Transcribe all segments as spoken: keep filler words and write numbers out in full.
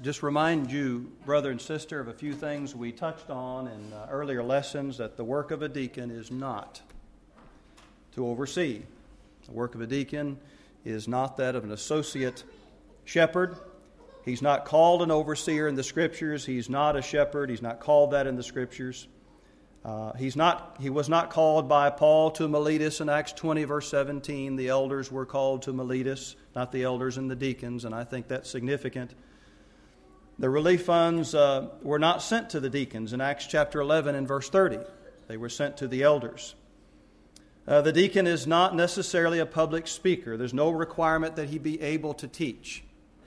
just remind you, brother and sister, of a few things we touched on in uh, earlier lessons, that the work of a deacon is not to oversee. The work of a deacon is not that of an associate shepherd. He's not called an overseer in the Scriptures. He's not a shepherd. He's not called that in the Scriptures. Uh, he's not. He was not called by Paul to Miletus in Acts twenty, verse seventeen. The elders were called to Miletus, not the elders and the deacons, and I think that's significant. The relief funds uh, were not sent to the deacons in Acts chapter eleven and verse thirty. They were sent to the elders. Uh, the deacon is not necessarily a public speaker. There's no requirement that he be able to teach.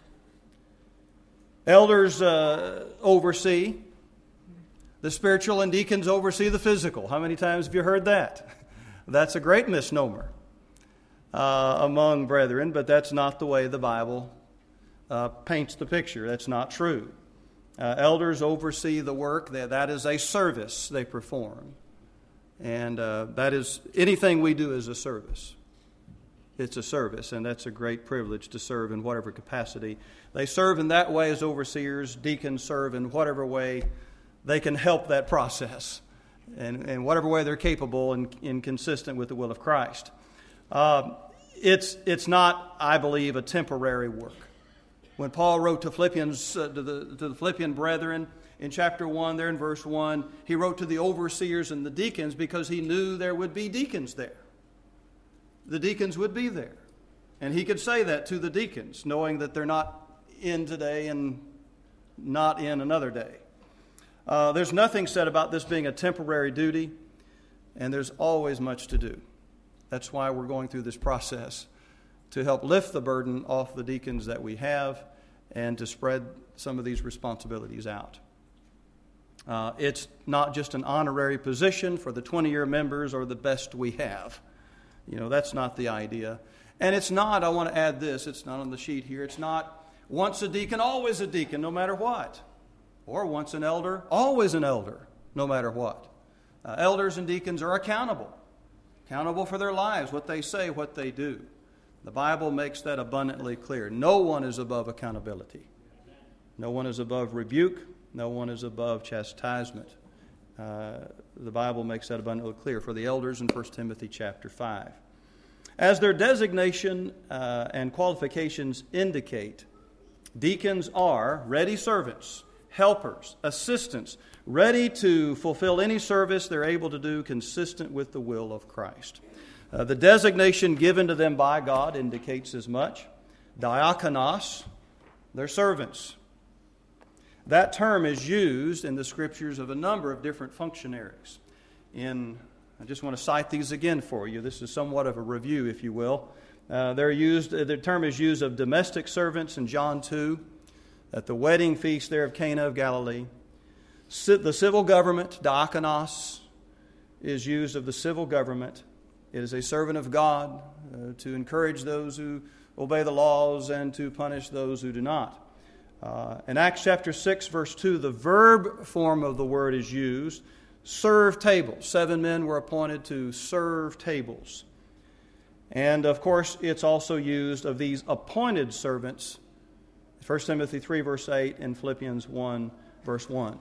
Elders uh, oversee the spiritual and deacons oversee the physical. How many times have you heard that? That's a great misnomer uh, among brethren, but that's not the way the Bible uh, paints the picture. That's not true. Uh, elders oversee the work. That, that is a service they perform. And uh, that is, anything we do is a service. It's a service, and that's a great privilege to serve in whatever capacity. They serve in that way as overseers. Deacons serve in whatever way they can help that process, and in whatever way they're capable and, and consistent with the will of Christ. Uh, it's it's not, I believe, a temporary work. When Paul wrote to Philippians uh, to the to the Philippian brethren in chapter one, there in verse one, he wrote to the overseers and the deacons because he knew there would be deacons there. The deacons would be there, and he could say that to the deacons, knowing that they're not in today and not in another day. Uh, there's nothing said about this being a temporary duty, and there's always much to do. That's why we're going through this process, to help lift the burden off the deacons that we have and to spread some of these responsibilities out. Uh, it's not just an honorary position for the twenty-year members or the best we have. You know, that's not the idea. And it's not, I want to add this, it's not on the sheet here, it's not once a deacon, always a deacon, no matter what. Or once an elder, always an elder, no matter what. Uh, elders and deacons are accountable. Accountable for their lives, what they say, what they do. The Bible makes that abundantly clear. No one is above accountability. No one is above rebuke. No one is above chastisement. Uh, the Bible makes that abundantly clear for the elders in First Timothy chapter five. As their designation uh, and qualifications indicate, deacons are ready servants, helpers, assistants, ready to fulfill any service they're able to do consistent with the will of Christ. Uh, the designation given to them by God indicates as much. Diakonos, they're servants. That term is used in the Scriptures of a number of different functionaries. In, I just want to cite these again for you. This is somewhat of a review, if you will. Uh, they're used. The term is used of domestic servants in John two, at the wedding feast there of Cana of Galilee. The civil government, diakonos, is used of the civil government. It is a servant of God uh, to encourage those who obey the laws and to punish those who do not. Uh, in Acts chapter six, verse two, the verb form of the word is used. Serve tables. Seven men were appointed to serve tables. And, of course, it's also used of these appointed servants. First Timothy three, verse eight, and Philippians one, verse one.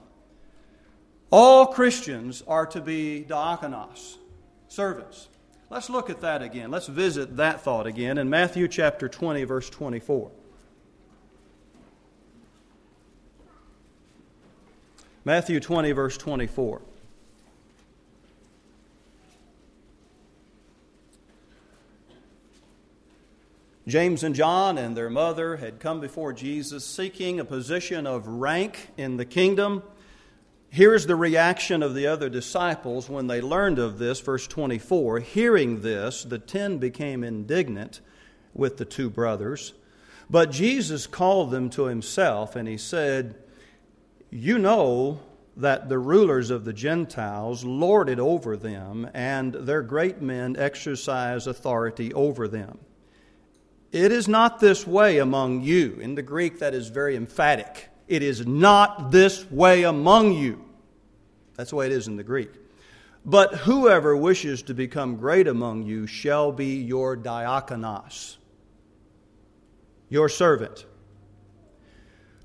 All Christians are to be diakonos, servants. Let's look at that again. Let's visit that thought again in Matthew chapter twenty, verse twenty-four. Matthew twenty, verse twenty-four. James and John and their mother had come before Jesus seeking a position of rank in the kingdom. Here's the reaction of the other disciples when they learned of this, verse twenty-four. Hearing this, the ten became indignant with the two brothers. But Jesus called them to himself, and he said, "You know that the rulers of the Gentiles lord it over them, and their great men exercise authority over them. It is not this way among you." In the Greek, that is very emphatic. It is not this way among you. That's the way it is in the Greek. "But whoever wishes to become great among you shall be your diakonos," your servant.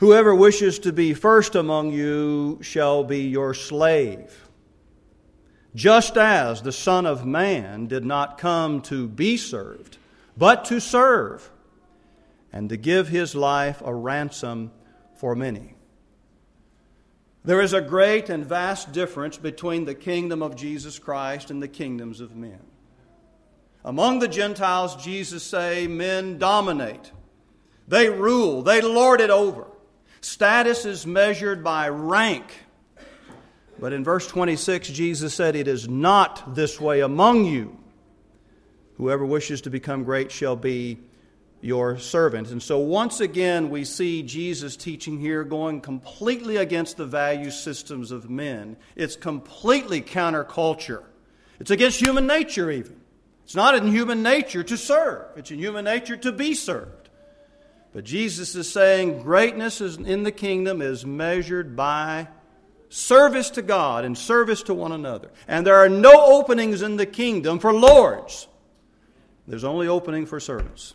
Whoever wishes to be first among you shall be your slave, just as the Son of Man did not come to be served, but to serve, and to give his life a ransom for many. There is a great and vast difference between the kingdom of Jesus Christ and the kingdoms of men. Among the Gentiles, Jesus say, men dominate. They rule. They lord it over. Status is measured by rank. But in verse twenty-six, Jesus said, it is not this way among you. Whoever wishes to become great shall be your servant. And so once again, we see Jesus teaching here going completely against the value systems of men. It's completely counterculture. It's against human nature even. It's not in human nature to serve. It's in human nature to be served. But Jesus is saying greatness is in the kingdom is measured by service to God and service to one another. And there are no openings in the kingdom for lords. There's only opening for servants.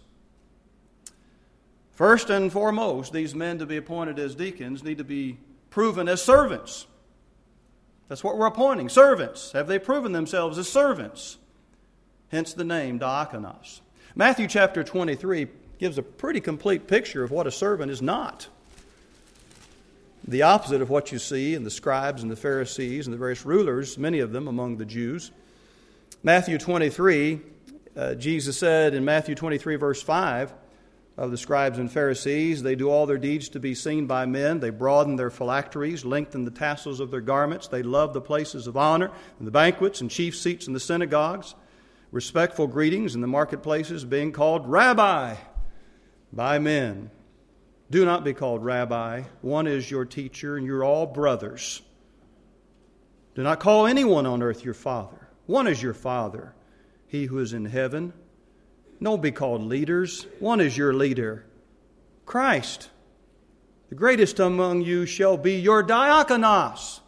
First and foremost, these men to be appointed as deacons need to be proven as servants. That's what we're appointing, servants. Have they proven themselves as servants? Hence the name diakonos. Matthew chapter twenty-three gives a pretty complete picture of what a servant is not. The opposite of what you see in the scribes and the Pharisees and the various rulers, many of them among the Jews. Matthew twenty-three, uh, Jesus said in Matthew twenty-three verse five of the scribes and Pharisees, they do all their deeds to be seen by men. They broaden their phylacteries, lengthen the tassels of their garments. They love the places of honor and the banquets and chief seats in the synagogues. Respectful greetings in the marketplaces, being called rabbi by men. Do not be called rabbi. One is your teacher, and you're all brothers. Do not call anyone on earth your father. One is your Father, he who is in heaven. Don't be called leaders. One is your leader, Christ. The greatest among you shall be your diakonos.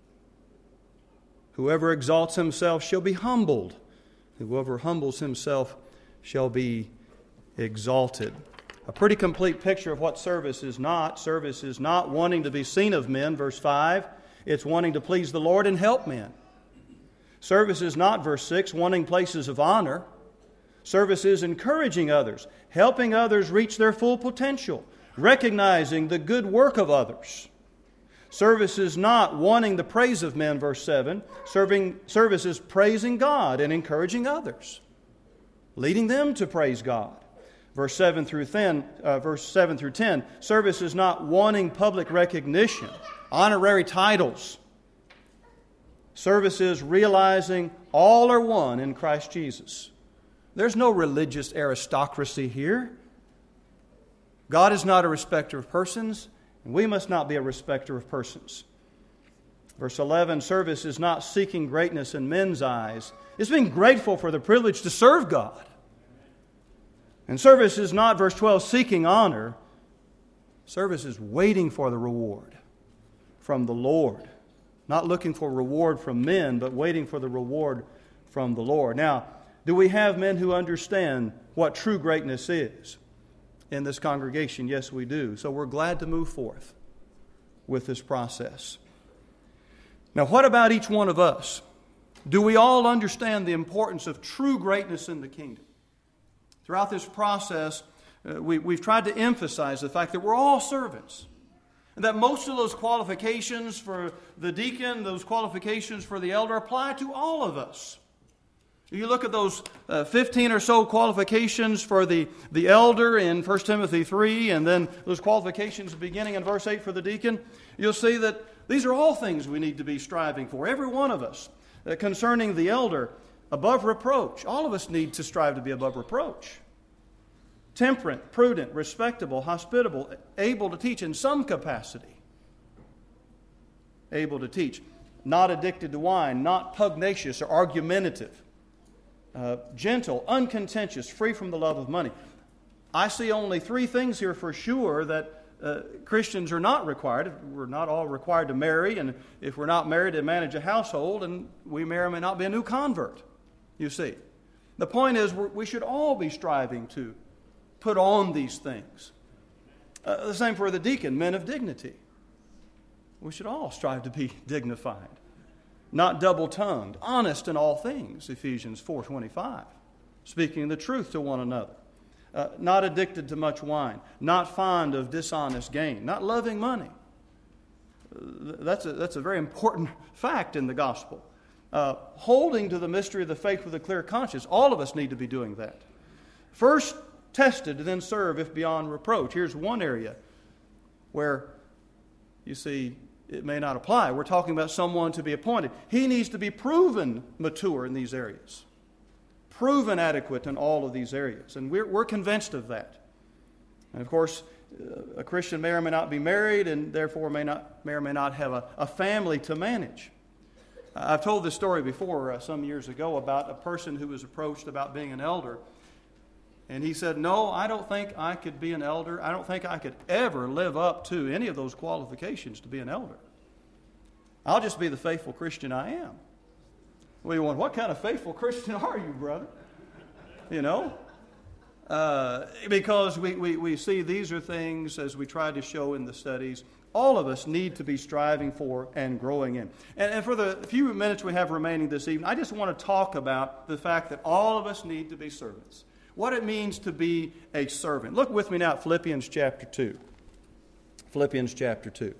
Whoever exalts himself shall be humbled. Whoever humbles himself shall be exalted. A pretty complete picture of what service is not. Service is not wanting to be seen of men, verse five. It's wanting to please the Lord and help men. Service is not, verse six, wanting places of honor. Service is encouraging others, helping others reach their full potential, recognizing the good work of others. Service is not wanting the praise of men, verse seven. Serving, service is praising God and encouraging others, leading them to praise God. Verse seven through ten, uh, verse seven through ten, service is not wanting public recognition, honorary titles. Service is realizing all are one in Christ Jesus. There's no religious aristocracy here. God is not a respecter of persons, and we must not be a respecter of persons. Verse eleven, service is not seeking greatness in men's eyes. It's being grateful for the privilege to serve God. And service is not, verse twelve, seeking honor. Service is waiting for the reward from the Lord. Not looking for reward from men, but waiting for the reward from the Lord. Now, do we have men who understand what true greatness is in this congregation? Yes, we do. So we're glad to move forth with this process. Now, what about each one of us? Do we all understand the importance of true greatness in the kingdom? Throughout this process, uh, we, we've tried to emphasize the fact that we're all servants. And that most of those qualifications for the deacon, those qualifications for the elder, apply to all of us. You look at those uh, fifteen or so qualifications for the, the elder in First Timothy three, and then those qualifications beginning in verse eight for the deacon, you'll see that these are all things we need to be striving for, every one of us. Uh, concerning the elder, above reproach. All of us need to strive to be above reproach. Temperate, prudent, respectable, hospitable, able to teach in some capacity. Able to teach. Not addicted to wine, not pugnacious or argumentative. Uh, gentle, uncontentious, free from the love of money. I see only three things here for sure that uh, Christians are not required. We're not all required to marry, and if we're not married, to manage a household, and we may or may not be a new convert, you see. The point is, we're, we should all be striving to put on these things. Uh, the same for the deacon, men of dignity. We should all strive to be dignified, not double-tongued, honest in all things, Ephesians four twenty-five, speaking the truth to one another, uh, not addicted to much wine, not fond of dishonest gain, not loving money. Uh, that's, a, that's a very important fact in the gospel. Uh, holding to the mystery of the faith with a clear conscience. All of us need to be doing that. First tested, then serve if beyond reproach. Here's one area where, you see, it may not apply. We're talking about someone to be appointed. He needs to be proven mature in these areas, proven adequate in all of these areas. And we're, we're convinced of that. And of course, a Christian may or may not be married and therefore may not may or may not have a, a family to manage. I've told this story before uh, some years ago about a person who was approached about being an elder. And he said, no, I don't think I could be an elder. I don't think I could ever live up to any of those qualifications to be an elder. I'll just be the faithful Christian I am. Well, you want, what kind of faithful Christian are you, brother? You know? Uh, because we, we, we see these are things, as we try to show in the studies, all of us need to be striving for and growing in. And, and for the few minutes we have remaining this evening, I just want to talk about the fact that all of us need to be servants. What it means to be a servant. Look with me now at Philippians chapter two. Philippians chapter two.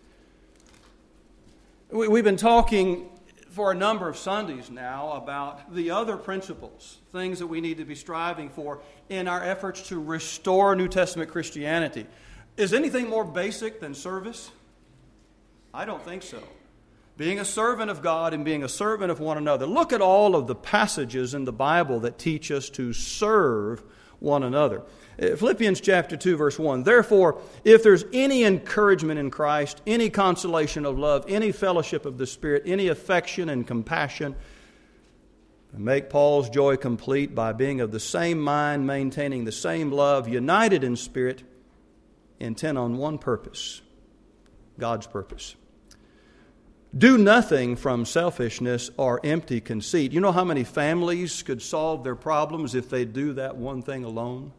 We, we've been talking for a number of Sundays now about the other principles, things that we need to be striving for in our efforts to restore New Testament Christianity. Is anything more basic than service? I don't think so. Being a servant of God and being a servant of one another. Look at all of the passages in the Bible that teach us to serve one another. Philippians chapter two, verse one. Therefore, if there's any encouragement in Christ, any consolation of love, any fellowship of the Spirit, any affection and compassion, make Paul's joy complete by being of the same mind, maintaining the same love, united in spirit, intent on one purpose, God's purpose. Do nothing from selfishness or empty conceit. You know how many families could solve their problems if they do that one thing alone?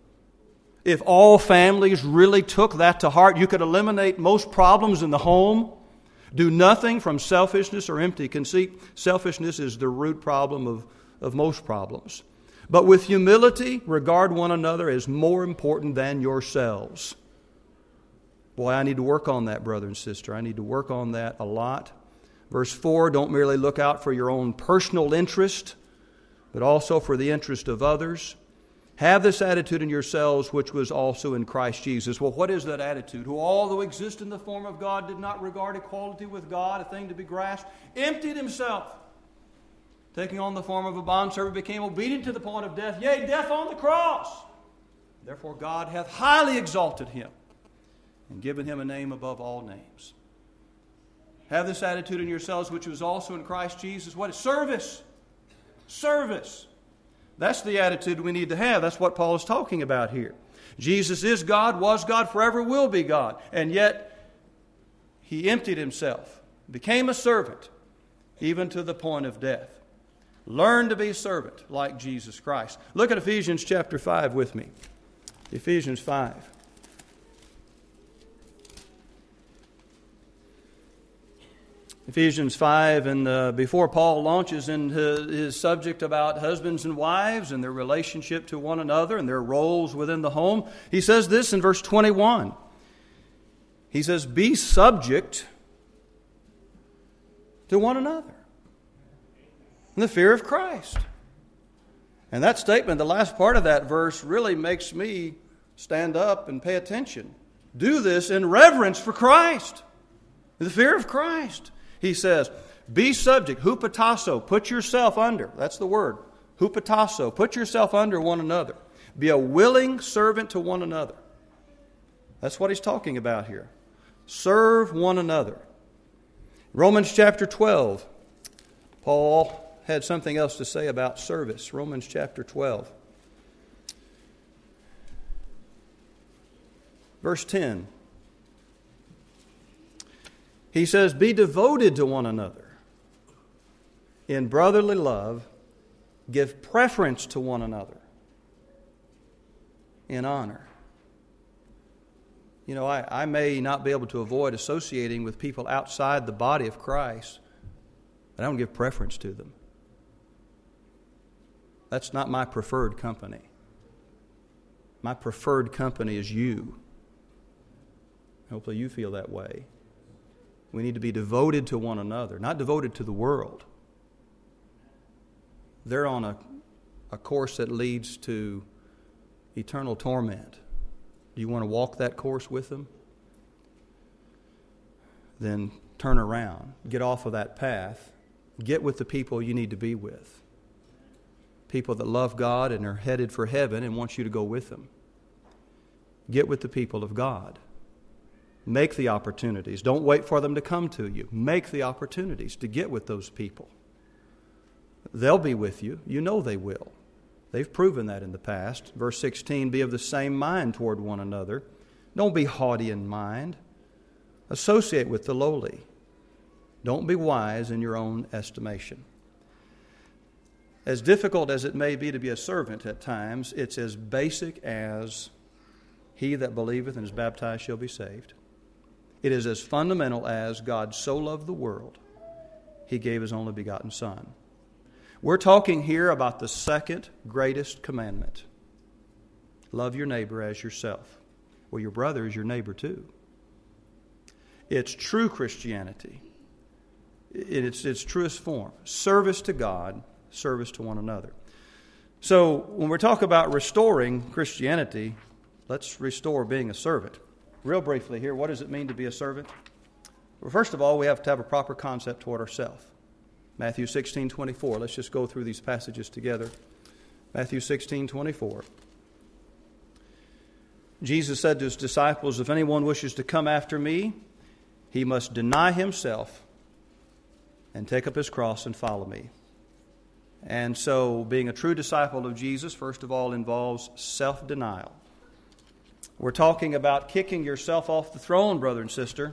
If all families really took that to heart, you could eliminate most problems in the home. Do nothing from selfishness or empty conceit. Selfishness is the root problem of, of most problems. But with humility, regard one another as more important than yourselves. Boy, I need to work on that, brother and sister. I need to work on that a lot. Verse four, don't merely look out for your own personal interest, but also for the interest of others. Have this attitude in yourselves, which was also in Christ Jesus. Well, what is that attitude? Who, although exist in the form of God, did not regard equality with God a thing to be grasped, emptied himself, taking on the form of a bondservant, became obedient to the point of death, yea, death on the cross. Therefore God hath highly exalted him and given him a name above all names. Have this attitude in yourselves, which was also in Christ Jesus. What is service? Service. That's the attitude we need to have. That's what Paul is talking about here. Jesus is God, was God, forever will be God. And yet, he emptied himself, became a servant, even to the point of death. Learn to be a servant like Jesus Christ. Look at Ephesians chapter five with me. Ephesians five. Ephesians five, and uh, before Paul launches into his subject about husbands and wives and their relationship to one another and their roles within the home, he says this in verse twenty-one. He says, be subject to one another in the fear of Christ. And that statement, the last part of that verse, really makes me stand up and pay attention. Do this in reverence for Christ, in the fear of Christ. He says, be subject, hupotasso, put yourself under. That's the word, hupotasso, put yourself under one another. Be a willing servant to one another. That's what he's talking about here. Serve one another. Romans chapter twelve, Paul had something else to say about service. Romans chapter twelve. Verse ten. He says, be devoted to one another in brotherly love. Give preference to one another in honor. You know, I, I may not be able to avoid associating with people outside the body of Christ, but I don't give preference to them. That's not my preferred company. My preferred company is you. Hopefully you feel that way. We need to be devoted to one another, not devoted to the world. They're on a, a course that leads to eternal torment. Do you want to walk that course with them? Then turn around. Get off of that path. Get with the people you need to be with. People that love God and are headed for heaven and want you to go with them. Get with the people of God. Make the opportunities. Don't wait for them to come to you. Make the opportunities to get with those people. They'll be with you. You know they will. They've proven that in the past. Verse sixteen, be of the same mind toward one another. Don't be haughty in mind. Associate with the lowly. Don't be wise in your own estimation. As difficult as it may be to be a servant at times, it's as basic as he that believeth and is baptized shall be saved. It is as fundamental as God so loved the world, he gave his only begotten Son. We're talking here about the second greatest commandment. Love your neighbor as yourself. Well, your brother is your neighbor too. It's true Christianity. In its, its truest form. Service to God, service to one another. So when we talk about restoring Christianity, let's restore being a servant. Real briefly here, what does it mean to be a servant? Well, first of all, we have to have a proper concept toward ourselves. Matthew sixteen twenty-four. Let's just go through these passages together. Matthew sixteen twenty-four. Jesus said to his disciples, if anyone wishes to come after me, he must deny himself and take up his cross and follow me. And so being a true disciple of Jesus, first of all, involves self-denial. We're talking about kicking yourself off the throne, brother and sister.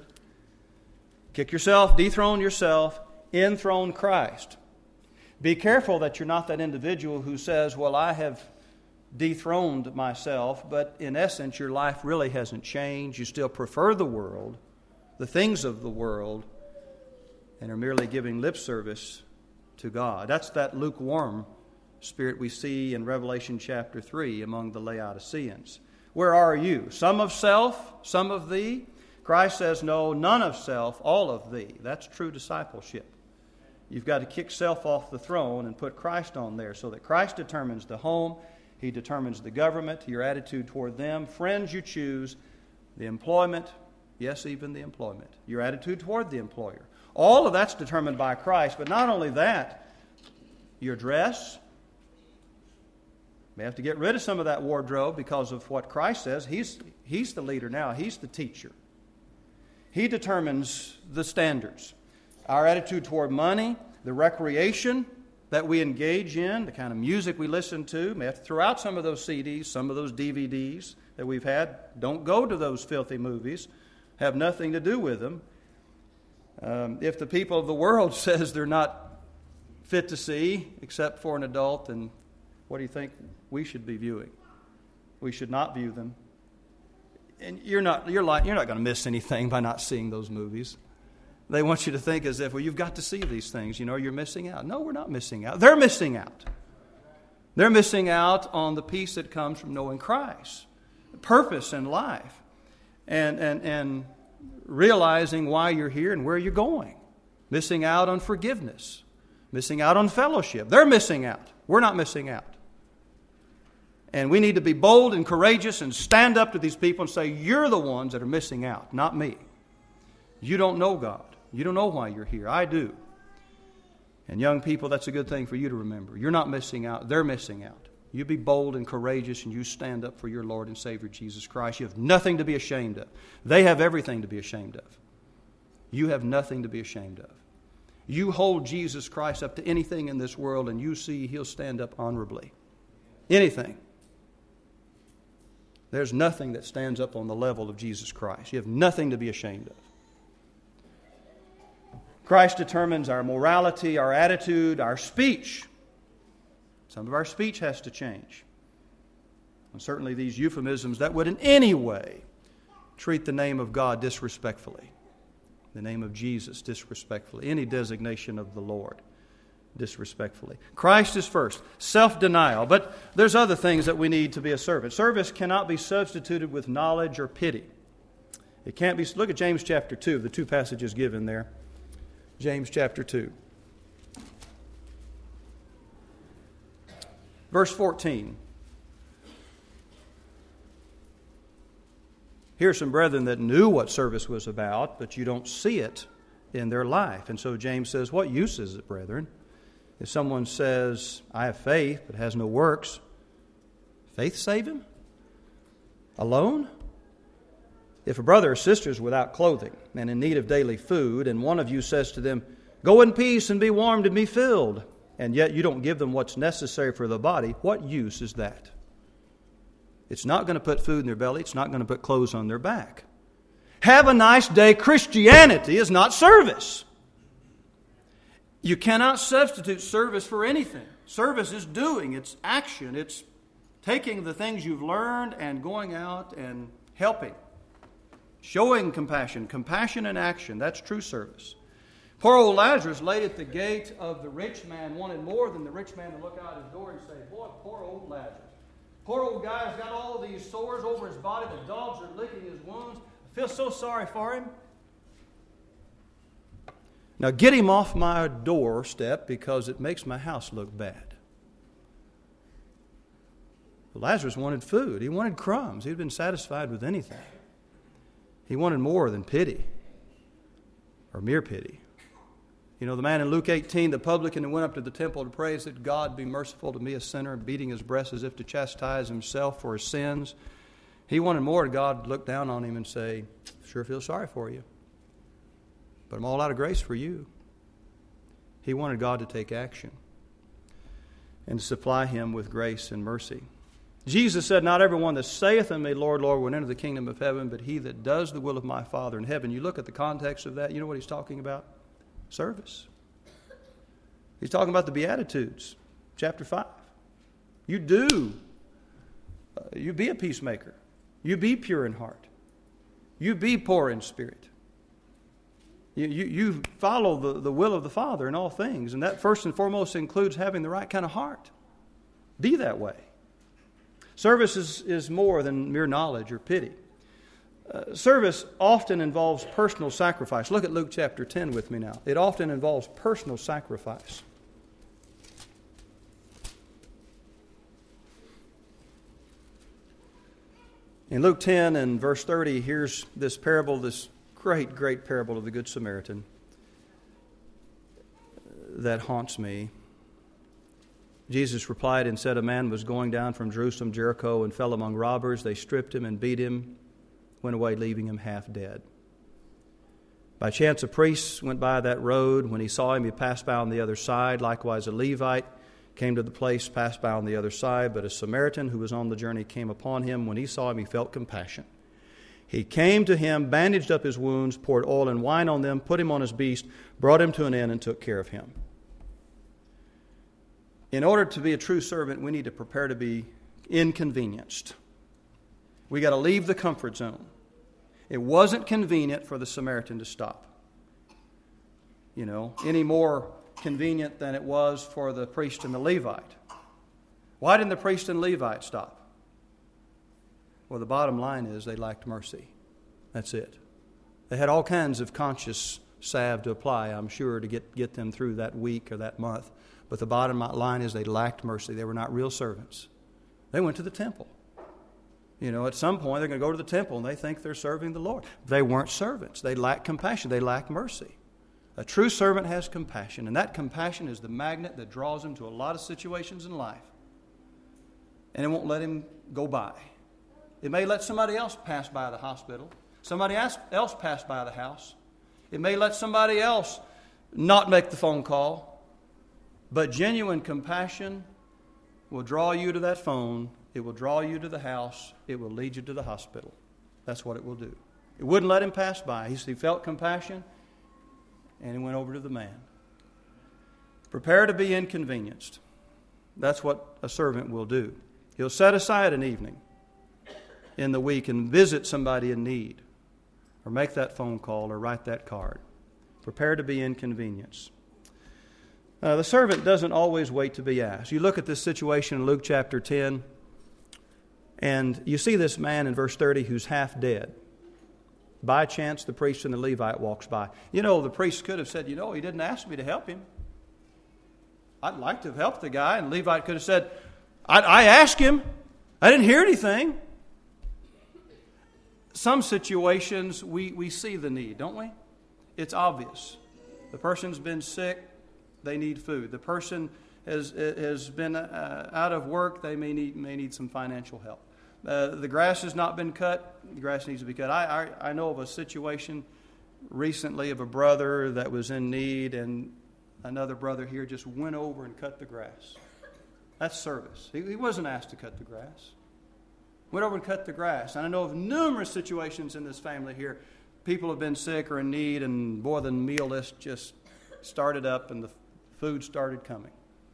Kick yourself, dethrone yourself, enthrone Christ. Be careful that you're not that individual who says, well, I have dethroned myself, but in essence your life really hasn't changed. You still prefer the world, the things of the world, and are merely giving lip service to God. That's that lukewarm spirit we see in Revelation chapter three among the Laodiceans. Where are you? Some of self, some of thee? Christ says, no, none of self, all of thee. That's true discipleship. You've got to kick self off the throne and put Christ on there so that Christ determines the home, he determines the government, your attitude toward them, friends you choose, the employment, yes, even the employment, your attitude toward the employer. All of that's determined by Christ, but not only that, your dress. You may have to get rid of some of that wardrobe because of what Christ says. He's, he's the leader now. He's the teacher. He determines the standards. Our attitude toward money, the recreation that we engage in, the kind of music we listen to. May have to throw out some of those C Ds, some of those D V Ds that we've had. Don't go to those filthy movies. Have nothing to do with them. Um, if the people of the world says they're not fit to see except for an adult, then what do you think we should be viewing? We should not view them. And you're not you're like you're not going to miss anything by not seeing those movies. They want you to think as if, well, you've got to see these things. You know, you're missing out. No, we're not missing out. They're missing out. They're missing out on the peace that comes from knowing Christ, purpose in life, and and and realizing why you're here and where you're going. Missing out on forgiveness. Missing out on fellowship. They're missing out. We're not missing out. And we need to be bold and courageous and stand up to these people and say, you're the ones that are missing out, not me. You don't know God. You don't know why you're here. I do. And young people, that's a good thing for you to remember. You're not missing out. They're missing out. You be bold and courageous and you stand up for your Lord and Savior Jesus Christ. You have nothing to be ashamed of. They have everything to be ashamed of. You have nothing to be ashamed of. You hold Jesus Christ up to anything in this world and you see He'll stand up honorably. Anything. There's nothing that stands up on the level of Jesus Christ. You have nothing to be ashamed of. Christ determines our morality, our attitude, our speech. Some of our speech has to change. And certainly these euphemisms that would in any way treat the name of God disrespectfully, the name of Jesus disrespectfully, any designation of the Lord disrespectfully. Christ is first. Self-denial. But there's other things that we need to be a servant. Service cannot be substituted with knowledge or pity. It can't be. Look at James chapter two, the two passages given there. James chapter two. Verse fourteen. Here are some brethren that knew what service was about, but you don't see it in their life. And so James says, what use is it, brethren? If someone says, I have faith, but has no works, faith save him? Alone? If a brother or sister is without clothing and in need of daily food, and one of you says to them, go in peace and be warmed and be filled, and yet you don't give them what's necessary for the body, what use is that? It's not going to put food in their belly. It's not going to put clothes on their back. Have a nice day. Christianity is not service. You cannot substitute service for anything. Service is doing. It's action. It's taking the things you've learned and going out and helping. Showing compassion. Compassion in action. That's true service. Poor old Lazarus laid at the gate of the rich man wanted more than the rich man to look out his door and say, boy, poor old Lazarus. Poor old guy's got all these sores over his body. The dogs are licking his wounds. I feel so sorry for him. Now get him off my doorstep because it makes my house look bad. Lazarus wanted food. He wanted crumbs. He'd been satisfied with anything. He wanted more than pity or mere pity. You know, the man in Luke eighteen, the publican who went up to the temple to pray, said, God, be merciful to me, a sinner, beating his breast as if to chastise himself for his sins. He wanted more of God to look down on him and say, sure feel sorry for you, but I'm all out of grace for you. He wanted God to take action and to supply him with grace and mercy. Jesus said, not everyone that saith unto me, Lord, Lord, will enter the kingdom of heaven, but he that does the will of my Father in heaven. You look at the context of that, you know what he's talking about? Service. He's talking about the Beatitudes, chapter five. You do. Uh, you be a peacemaker. You be pure in heart. You be poor in spirit. You, you, you follow the, the will of the Father in all things. And that first and foremost includes having the right kind of heart. Be that way. Service is, is more than mere knowledge or pity. Uh, service often involves personal sacrifice. Look at Luke chapter ten with me now. It often involves personal sacrifice. In Luke ten and verse thirty, here's this parable, this great, great parable of the Good Samaritan that haunts me. Jesus replied and said, a man was going down from Jerusalem, Jericho, and fell among robbers. They stripped him and beat him, went away, leaving him half dead. By chance, a priest went by that road. When he saw him, he passed by on the other side. Likewise, a Levite came to the place, passed by on the other side. But a Samaritan who was on the journey came upon him. When he saw him, he felt compassion. He came to him, bandaged up his wounds, poured oil and wine on them, put him on his beast, brought him to an inn, and took care of him. In order to be a true servant, we need to prepare to be inconvenienced. We got to leave the comfort zone. It wasn't convenient for the Samaritan to stop. You know, any more convenient than it was for the priest and the Levite. Why didn't the priest and Levite stop? Well, the bottom line is they lacked mercy. That's it. They had all kinds of conscience salve to apply, I'm sure, to get, get them through that week or that month. But the bottom line is they lacked mercy. They were not real servants. They went to the temple. You know, at some point they're going to go to the temple and they think they're serving the Lord. They weren't servants. They lacked compassion. They lacked mercy. A true servant has compassion, and that compassion is the magnet that draws him to a lot of situations in life. And it won't let him go by. It may let somebody else pass by the hospital. Somebody else pass by the house. It may let somebody else not make the phone call. But genuine compassion will draw you to that phone. It will draw you to the house. It will lead you to the hospital. That's what it will do. It wouldn't let him pass by. He, he felt compassion, and he went over to the man. Prepare to be inconvenienced. That's what a servant will do. He'll set aside an evening in the week and visit somebody in need. or make that phone call or write that card. Prepare to be inconvenienced. Uh, the servant doesn't always wait to be asked. You look at this situation in Luke chapter ten, and you see this man in verse thirty who's half dead. By chance, the priest and the Levite walks by. You know, the priest could have said, you know, he didn't ask me to help him. I'd like to have helped the guy. And the Levite could have said, I, I asked him. I didn't hear anything. Some situations, we, we see the need, don't we? It's obvious. The person's been sick. They need food. The person has has been uh, out of work. They may need may need some financial help. Uh, the grass has not been cut. The grass needs to be cut. I, I I know of a situation recently of a brother that was in need, and another brother here just went over and cut the grass. That's service. He, he wasn't asked to cut the grass. Went over and cut the grass. And I know of numerous situations in this family here. People have been sick or in need, and boy, the meal list just started up, and the food started coming.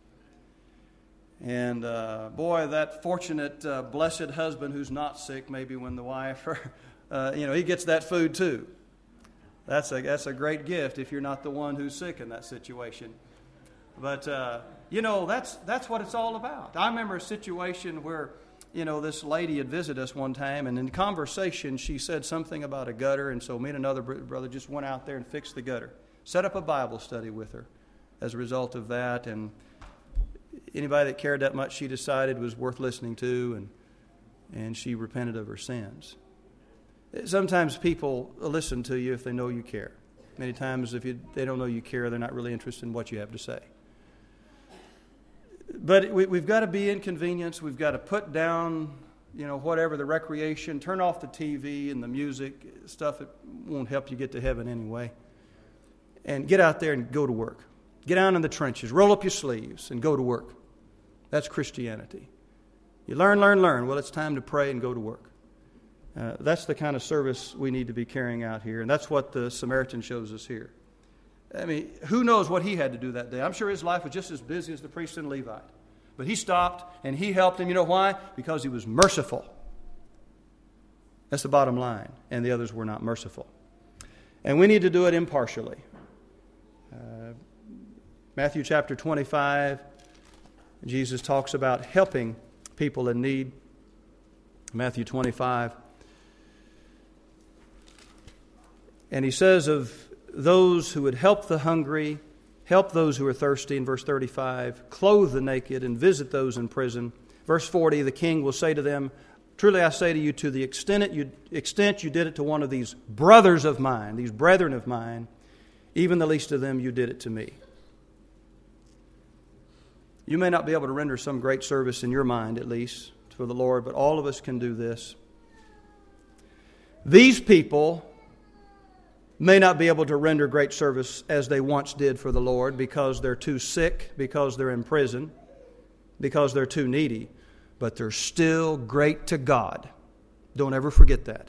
And uh, boy, that fortunate, uh, blessed husband who's not sick, maybe when the wife, or, uh, you know, he gets that food too. That's a that's a great gift if you're not the one who's sick in that situation. But uh, you know, that's that's what it's all about. I remember a situation where, you know, this lady had visited us one time, and in conversation she said something about a gutter, and so me and another brother just went out there and fixed the gutter, set up a Bible study with her as a result of that, and anybody that cared that much, she decided was worth listening to, and and she repented of her sins. Sometimes people listen to you if they know you care. Many times if you, they don't know you care, they're not really interested in what you have to say. But we, we've got to be inconvenienced. We've got to put down, you know, whatever, the recreation, turn off the T V and the music, stuff that won't help you get to heaven anyway, and get out there and go to work. Get down in the trenches, roll up your sleeves, and go to work. That's Christianity. You learn, learn, learn. Well, it's time to pray and go to work. Uh, that's the kind of service we need to be carrying out here, and that's what the Samaritan shows us here. I mean, who knows what he had to do that day? I'm sure his life was just as busy as the priest and Levite. But he stopped, and he helped him. You know why? Because he was merciful. That's the bottom line. And the others were not merciful. And we need to do it impartially. Uh, Matthew chapter twenty-five, Jesus talks about helping people in need. Matthew twenty-five. And he says of those who would help the hungry, help those who are thirsty, in verse thirty-five, clothe the naked, and visit those in prison. Verse forty, the king will say to them, truly I say to you, to the extent you, extent you did it to one of these brothers of mine, these brethren of mine, even the least of them, you did it to me. You may not be able to render some great service in your mind, at least, for the Lord, but all of us can do this. These people may not be able to render great service as they once did for the Lord because they're too sick, because they're in prison, because they're too needy, but they're still great to God. Don't ever forget that.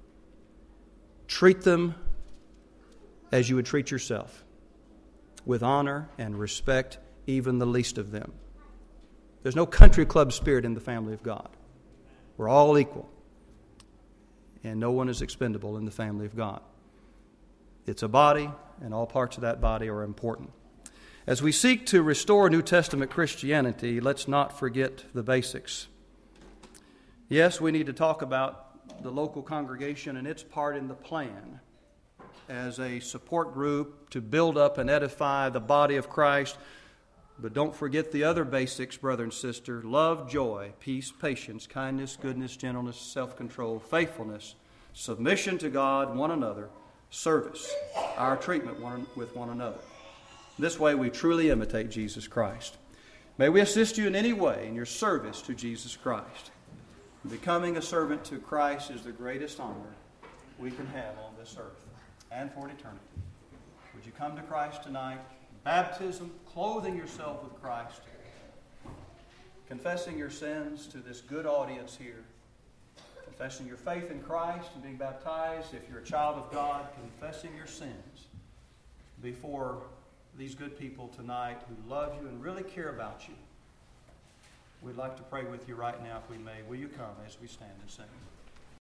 Treat them as you would treat yourself, with honor and respect, even the least of them. There's no country club spirit in the family of God. We're all equal, and no one is expendable in the family of God. It's a body, and all parts of that body are important. As we seek to restore New Testament Christianity, let's not forget the basics. Yes, we need to talk about the local congregation and its part in the plan as a support group to build up and edify the body of Christ. But don't forget the other basics, brother and sister: love, joy, peace, patience, kindness, goodness, gentleness, self-control, faithfulness, submission to God, one another, service, our treatment one, with one another. This way we truly imitate Jesus Christ. May we assist you in any way in your service to Jesus Christ. Becoming a servant to Christ is the greatest honor we can have on this earth and for an eternity. Would you come to Christ tonight? Baptism, clothing yourself with Christ, confessing your sins to this good audience here, confessing your faith in Christ and being baptized. If you're a child of God, confessing your sins before these good people tonight who love you and really care about you. We'd like to pray with you right now if we may. Will you come as we stand and sing?